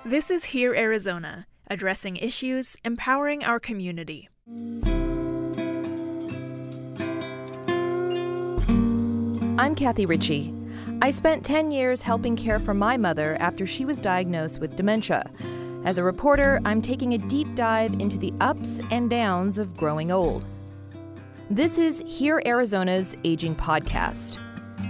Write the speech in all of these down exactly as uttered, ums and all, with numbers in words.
This is Hear Arizona, addressing issues, empowering our community. I'm Kathy Ritchie. I spent ten years helping care for my mother after she was diagnosed with dementia. As a reporter, I'm taking a deep dive into the ups and downs of growing old. This is Hear Arizona's Aging Podcast.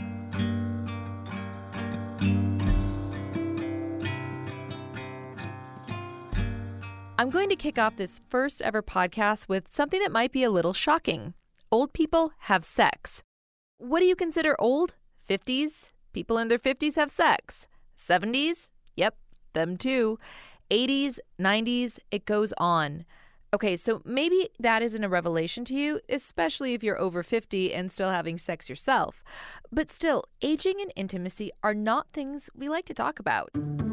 I'm going to kick off this first ever podcast with something that might be a little shocking. Old people have sex. What do you consider old? fifties? People in their fifties have sex. seventies? Yep, them too. eighties, nineties, it goes on. Okay, so maybe that isn't a revelation to you, especially if you're over fifty and still having sex yourself. But still, aging and intimacy are not things we like to talk about.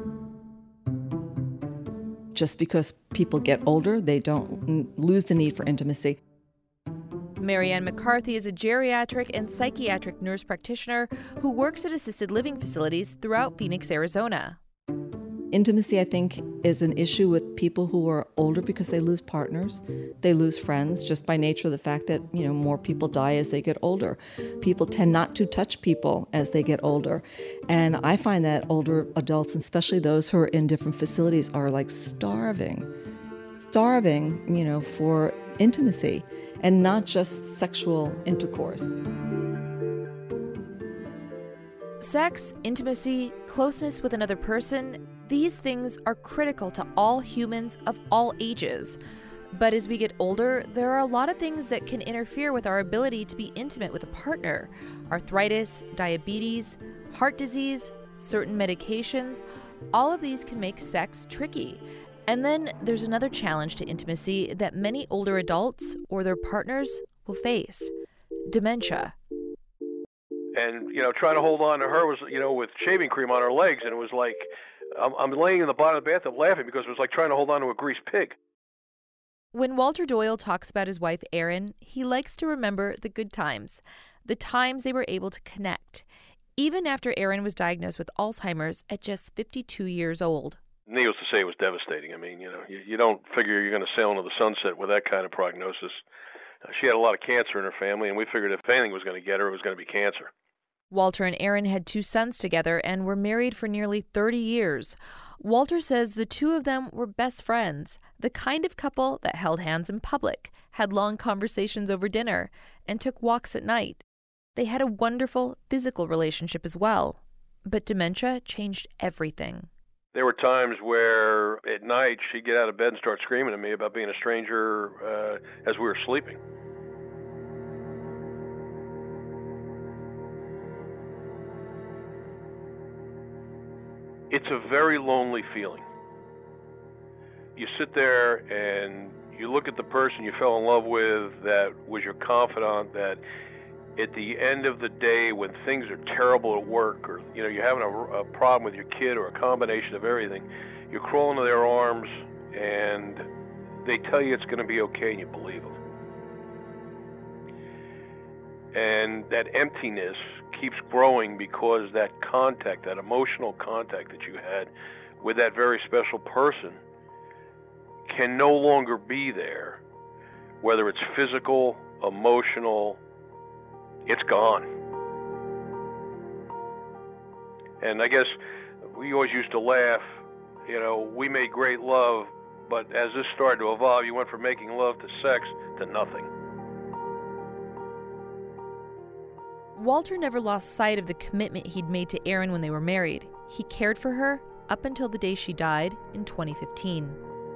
Just because people get older, they don't lose the need for intimacy. Marianne McCarthy is a geriatric and psychiatric nurse practitioner who works at assisted living facilities throughout Phoenix, Arizona. Intimacy, I think, is an issue with people who are older because they lose partners, they lose friends, just by nature of the fact that, you know, more people die as they get older. People tend not to touch people as they get older. And I find that older adults, especially those who are in different facilities, are like starving, starving, you know, for intimacy and not just sexual intercourse. Sex, intimacy, closeness with another person, these things are critical to all humans of all ages. But as we get older, there are a lot of things that can interfere with our ability to be intimate with a partner. Arthritis, diabetes, heart disease, certain medications, all of these can make sex tricky. And then there's another challenge to intimacy that many older adults or their partners will face: dementia. And, you know, trying to hold on to her was, you know, with shaving cream on her legs, and it was like, I'm, I'm laying in the bottom of the bathtub laughing because it was like trying to hold on to a greased pig. When Walter Doyle talks about his wife, Erin, he likes to remember the good times, the times they were able to connect, even after Erin was diagnosed with Alzheimer's at just fifty-two years old. Needless to say, it was devastating. I mean, you know, you, you don't figure you're going to sail into the sunset with that kind of prognosis. Uh, she had a lot of cancer in her family, and we figured if anything was going to get her, it was going to be cancer. Walter and Erin had two sons together and were married for nearly thirty years. Walter says the two of them were best friends, the kind of couple that held hands in public, had long conversations over dinner, and took walks at night. They had a wonderful physical relationship as well. But dementia changed everything. There were times where at night she'd get out of bed and start screaming at me about being a stranger uh, as we were sleeping. It's a very lonely feeling. You sit there and you look at the person you fell in love with that was your confidant, that at the end of the day when things are terrible at work, or you know you're having a, a problem with your kid, or a combination of everything, you crawl into their arms and they tell you it's going to be okay and you believe them. And that emptiness keeps growing because that contact, that emotional contact that you had with that very special person can no longer be there. Whether it's physical, emotional, it's gone. And I guess we always used to laugh, you know, we made great love, but as this started to evolve, you went from making love to sex to nothing. Walter never lost sight of the commitment he'd made to Erin when they were married. He cared for her up until the day she died in twenty fifteen.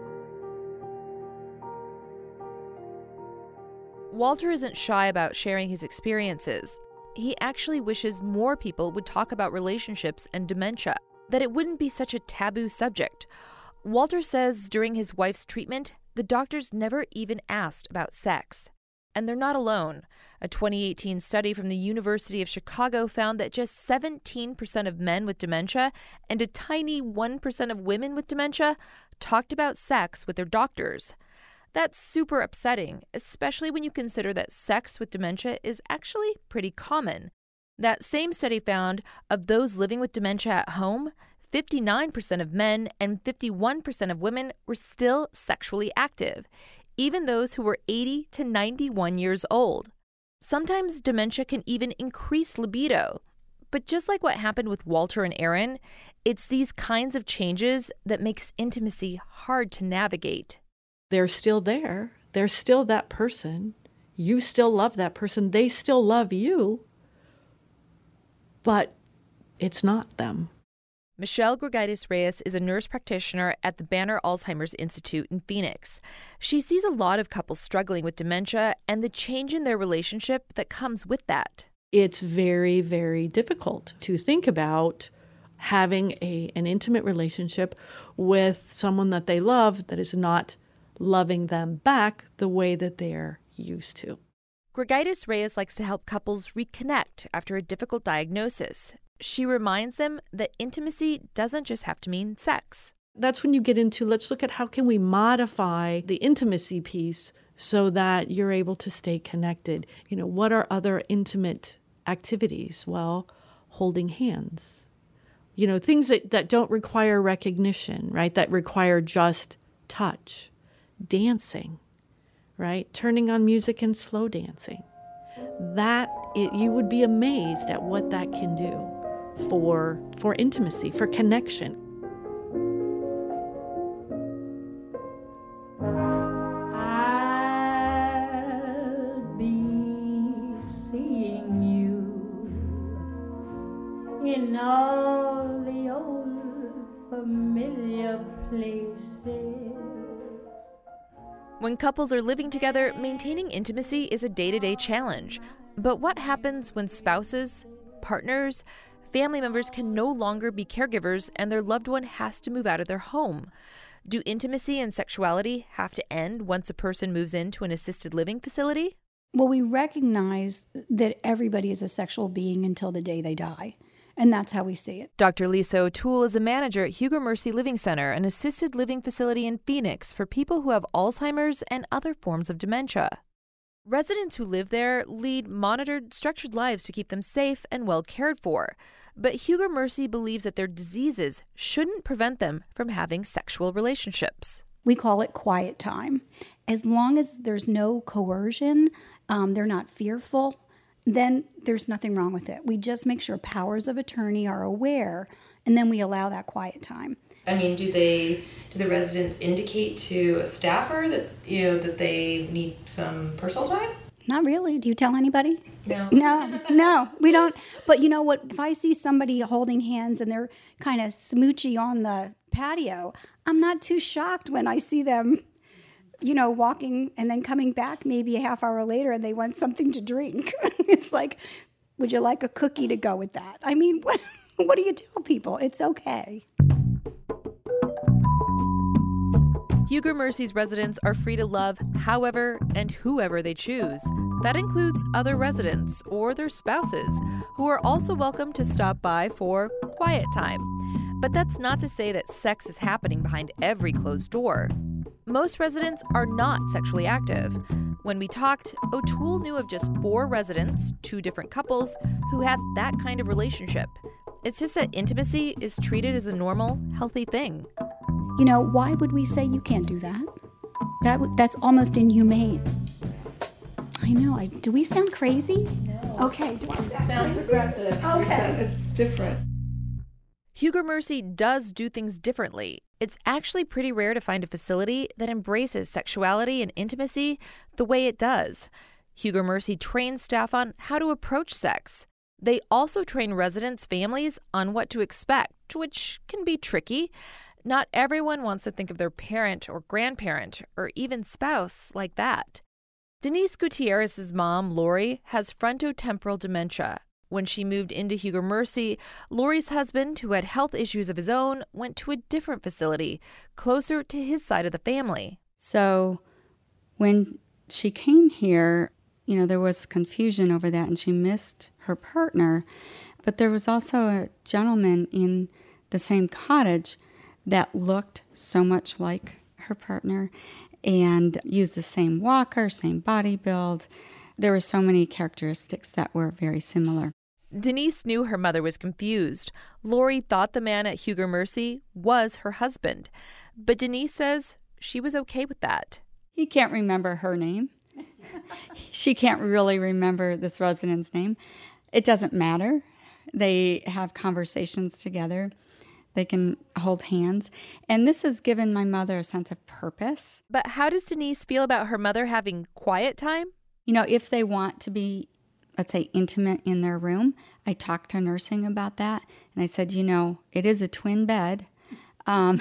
Walter isn't shy about sharing his experiences. He actually wishes more people would talk about relationships and dementia, that it wouldn't be such a taboo subject. Walter says during his wife's treatment, the doctors never even asked about sex. And they're not alone. A twenty eighteen study from the University of Chicago found that just seventeen percent of men with dementia and a tiny one percent of women with dementia talked about sex with their doctors. That's super upsetting, especially when you consider that sex with dementia is actually pretty common. That same study found of those living with dementia at home, fifty-nine percent of men and fifty-one percent of women were still sexually active, even those who were eighty to ninety-one years old. Sometimes dementia can even increase libido. But just like what happened with Walter and Aaron, it's these kinds of changes that makes intimacy hard to navigate. They're still there. They're still that person. You still love that person. They still love you. But it's not them. Michelle Grigaitis-Reyes is a nurse practitioner at the Banner Alzheimer's Institute in Phoenix. She sees a lot of couples struggling with dementia and the change in their relationship that comes with that. It's very, very difficult to think about having a, an intimate relationship with someone that they love that is not loving them back the way that they're used to. Grigaitis-Reyes likes to help couples reconnect after a difficult diagnosis. She reminds them that intimacy doesn't just have to mean sex. That's when you get into, let's look at how can we modify the intimacy piece so that you're able to stay connected. You know, what are other intimate activities? Well, holding hands. You know, things that, that don't require recognition, right? That require just touch. Dancing, right? Turning on music and slow dancing. That, it, you would be amazed at what that can do for, for intimacy, for connection. I'll be seeing you in all the old familiar places. When couples are living together, maintaining intimacy is a day-to-day challenge. But what happens when spouses, partners, family members can no longer be caregivers and their loved one has to move out of their home? Do intimacy and sexuality have to end once a person moves into an assisted living facility? Well, we recognize that everybody is a sexual being until the day they die. And that's how we see it. Doctor Lisa O'Toole is a manager at Hugo Mercy Living Center, an assisted living facility in Phoenix for people who have Alzheimer's and other forms of dementia. Residents who live there lead monitored, structured lives to keep them safe and well cared for. But Hugo Mercy believes that their diseases shouldn't prevent them from having sexual relationships. We call it quiet time. As long as there's no coercion, um, they're not fearful, then there's nothing wrong with it. We just make sure powers of attorney are aware, and then we allow that quiet time. I mean, do they do the residents indicate to a staffer that you know that they need some personal time? Not really. Do you tell anybody? No. No, no, we don't. But you know what? If I see somebody holding hands and they're kind of smoochy on the patio, I'm not too shocked when I see them, you know, walking and then coming back maybe a half hour later and they want something to drink. It's like, would you like a cookie to go with that? I mean, what, what do you tell people? It's okay. Hugo Mercy's residents are free to love however and whoever they choose. That includes other residents or their spouses, who are also welcome to stop by for quiet time. But that's not to say that sex is happening behind every closed door. Most residents are not sexually active. When we talked, O'Toole knew of just four residents, two different couples, who had that kind of relationship. It's just that intimacy is treated as a normal, healthy thing. You know, why would we say you can't do that? That w- that's almost inhumane. I know. I, do we sound crazy? No. Okay. Do we sound, sound progressive. Okay. It's different. Hugo Mercy does do things differently. It's actually pretty rare to find a facility that embraces sexuality and intimacy the way it does. Hugo Mercy trains staff on how to approach sex. They also train residents' families on what to expect, which can be tricky. Not everyone wants to think of their parent or grandparent or even spouse like that. Denise Gutierrez's mom, Lori, has frontotemporal dementia. When she moved into Hugo Mercy, Lori's husband, who had health issues of his own, went to a different facility, closer to his side of the family. So when she came here, you know, there was confusion over that, and she missed her partner. But there was also a gentleman in the same cottage that looked so much like her partner and used the same walker, same body build. There were so many characteristics that were very similar. Denise knew her mother was confused. Lori thought the man at Huger Mercy was her husband. But Denise says she was okay with that. He can't remember her name. She can't really remember this resident's name. It doesn't matter. They have conversations together. They can hold hands. And this has given my mother a sense of purpose. But how does Denise feel about her mother having quiet time? You know, if they want to be, let's say, intimate in their room, I talked to nursing about that. And I said, you know, it is a twin bed. Um,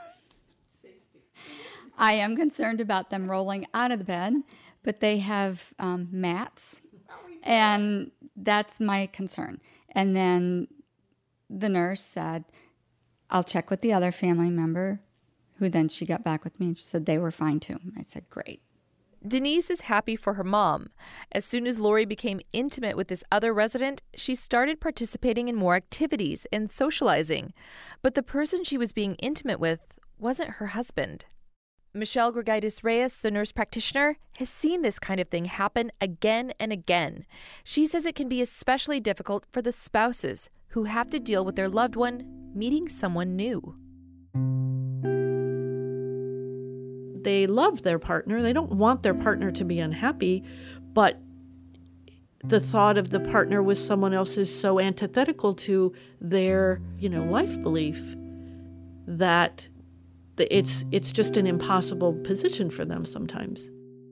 I am concerned about them rolling out of the bed, but they have um, mats. And that's my concern. And then the nurse said, I'll check with the other family member, who then she got back with me and she said they were fine too. I said, great. Denise is happy for her mom. As soon as Lori became intimate with this other resident, she started participating in more activities and socializing. But the person she was being intimate with wasn't her husband. Michelle Grigaitis Reyes, the nurse practitioner, has seen this kind of thing happen again and again. She says it can be especially difficult for the spouses who have to deal with their loved one meeting someone new. They love their partner. They don't want their partner to be unhappy, but the thought of the partner with someone else is so antithetical to their, you know, life belief that it's it's just an impossible position for them sometimes.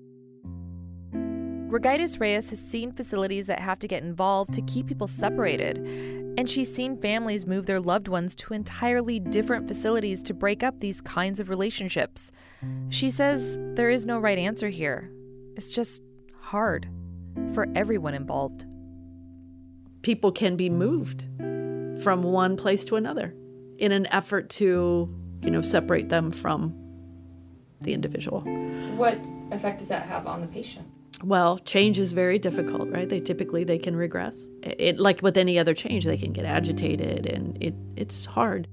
Grigaitis Reyes has seen facilities that have to get involved to keep people separated, and she's seen families move their loved ones to entirely different facilities to break up these kinds of relationships. She says there is no right answer here. It's just hard for everyone involved. People can be moved from one place to another in an effort to, you know, separate them from the individual. What effect does that have on the patient? Well, change is very difficult, right? They typically they can regress. It, like with any other change, they can get agitated, and it it's hard.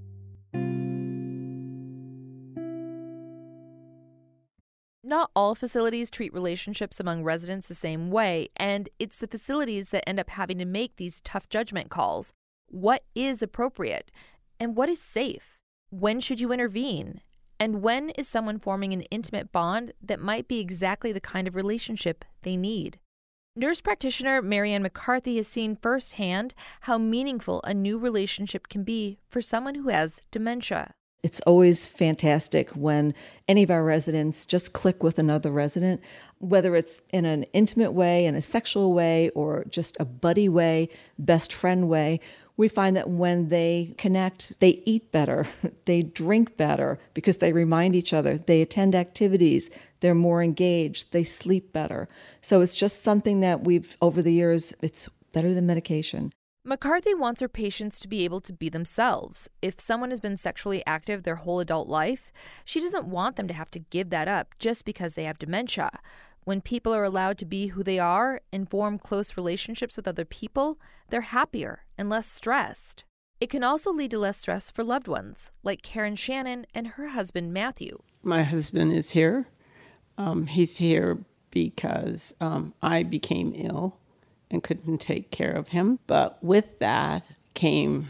Not all facilities treat relationships among residents the same way, and it's the facilities that end up having to make these tough judgment calls. What is appropriate? And what is safe? When should you intervene? And when is someone forming an intimate bond that might be exactly the kind of relationship they need? Nurse practitioner Marianne McCarthy has seen firsthand how meaningful a new relationship can be for someone who has dementia. It's always fantastic when any of our residents just click with another resident, whether it's in an intimate way, in a sexual way, or just a buddy way, best friend way. We find that when they connect, they eat better, they drink better because they remind each other, they attend activities, they're more engaged, they sleep better. So it's just something that we've, over the years, it's better than medication. McCarthy wants her patients to be able to be themselves. If someone has been sexually active their whole adult life, she doesn't want them to have to give that up just because they have dementia. When people are allowed to be who they are and form close relationships with other people, they're happier and less stressed. It can also lead to less stress for loved ones, like Karen Shannon and her husband, Matthew. My husband is here. Um, he's here because um, I became ill and couldn't take care of him. But with that came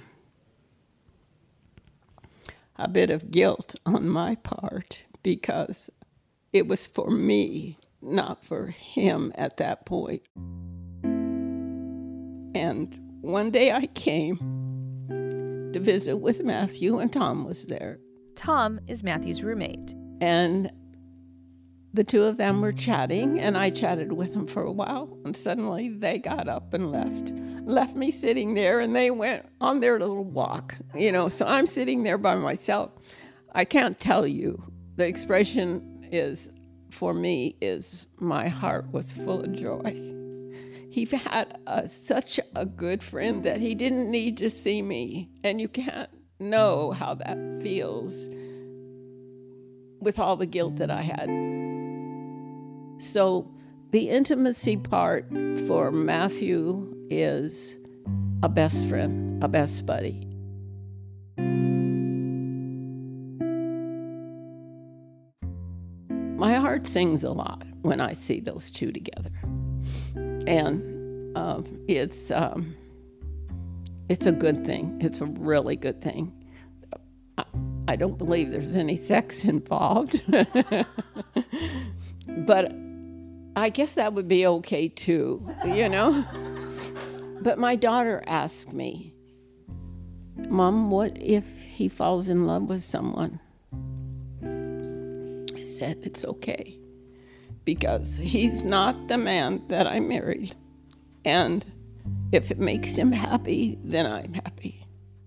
a bit of guilt on my part because it was for me, not for him at that point. And one day I came to visit with Matthew, and Tom was there. Tom is Matthew's roommate. And the two of them were chatting, and I chatted with them for a while, and suddenly they got up and left. Left me sitting there, and they went on their little walk, you know, so I'm sitting there by myself. I can't tell you. The expression is, for me, is my heart was full of joy. He had a, such a good friend that he didn't need to see me, and you can't know how that feels with all the guilt that I had. So the intimacy part for Matthew is a best friend, a best buddy. My heart sings a lot when I see those two together. And um, it's um, it's a good thing. It's a really good thing. I, I don't believe there's any sex involved. But I guess that would be okay too, you know? But my daughter asked me, Mom, what if he falls in love with someone? I said, it's okay, because he's not the man that I married. And if it makes him happy, then I'm happy.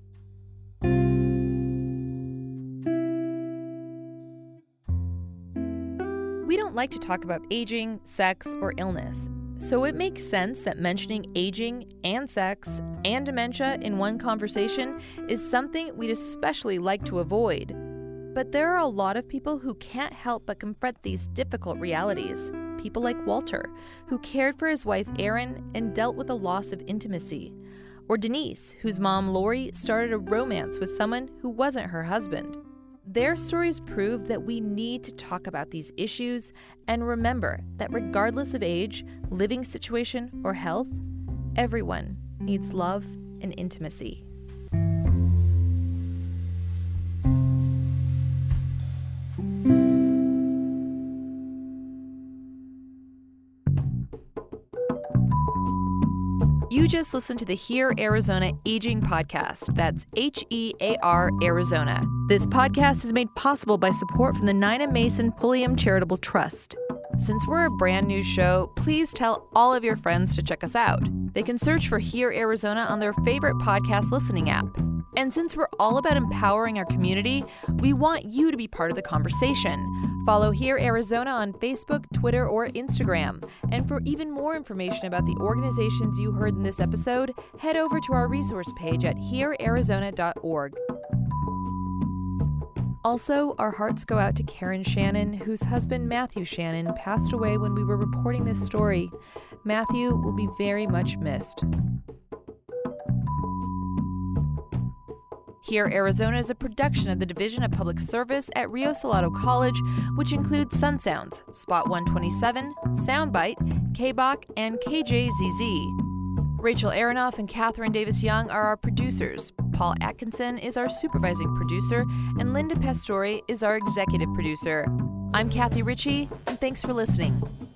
We don't like to talk about aging, sex, or illness, so it makes sense that mentioning aging and sex and dementia in one conversation is something we'd especially like to avoid. But there are a lot of people who can't help but confront these difficult realities. People like Walter, who cared for his wife Erin and dealt with a loss of intimacy. Or Denise, whose mom Lori started a romance with someone who wasn't her husband. Their stories prove that we need to talk about these issues and remember that regardless of age, living situation, or health, everyone needs love and intimacy. You just listened to the Hear Arizona Aging Podcast. That's H E A R Arizona. This podcast is made possible by support from the Nina Mason Pulliam Charitable Trust. Since we're a brand new show, please tell all of your friends to check us out. They can search for Hear Arizona on their favorite podcast listening app. And since we're all about empowering our community, we want you to be part of the conversation. Follow Hear Arizona on Facebook, Twitter, or Instagram. And for even more information about the organizations you heard in this episode, head over to our resource page at hear arizona dot org. Also, our hearts go out to Karen Shannon, whose husband Matthew Shannon passed away when we were reporting this story. Matthew will be very much missed. Hear Arizona is a production of the Division of Public Service at Rio Salado College, which includes Sun Sounds, Spot one twenty-seven, Soundbite, K B O C, and K J Z Z. Rachel Aronoff and Catherine Davis-Young are our producers. Paul Atkinson is our supervising producer, and Linda Pastore is our executive producer. I'm Kathy Ritchie, and thanks for listening.